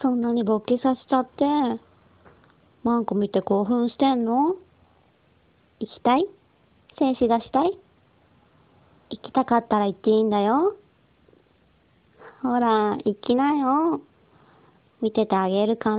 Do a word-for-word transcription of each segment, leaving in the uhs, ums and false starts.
そんなに勃起させちゃって、マンコ見て興奮してんの？行きたい？精子出したい？行きたかったら行っていいんだよ。ほら、行きなよ。見ててあげるから。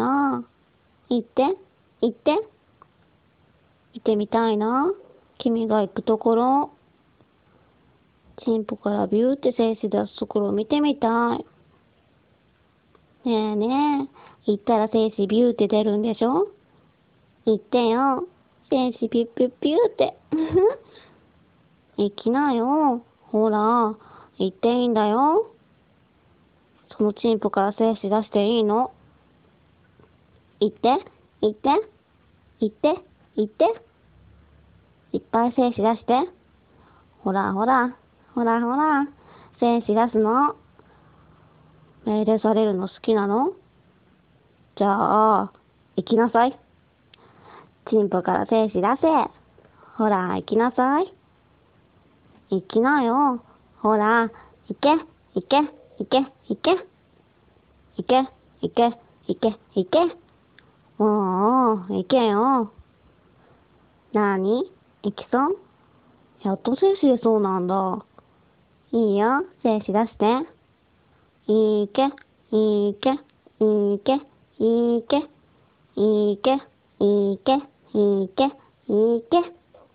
行って、行って。見てみたいな。君が行くところ。チンポからビューって精子出すところを見てみたい。ねえねえ、行ったら精子ビューって出るんでしょ？行ってよ。精子ピュッピュッピューって。行きなよ。ほら、行っていいんだよ。そのチンポから精子出していいの？行って、行って、行って、行って。いっぱい精子出して。ほらほら、ほらほら、精子出すの。命令されるの好きなの？じゃあ、行きなさい。チンポから精子出せ。ほら、行きなさい。行きなよ。ほら、行け、行け、行け、行け。行け、行け、行け、行け。もう、行けよ。なに？行きそう？やっと精子出そうなんだ。いいよ、精子出して。いけ、いけ、いけ、いけ、いけ、いけ、いけ、いけ。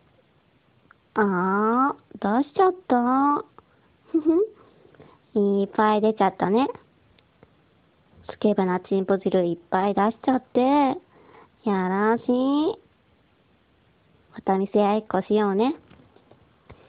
あー、出しちゃった。ふふ。いっぱい出ちゃったね。スケベなチンポ汁いっぱい出しちゃって。やらしい。また見せ合いっこしようね。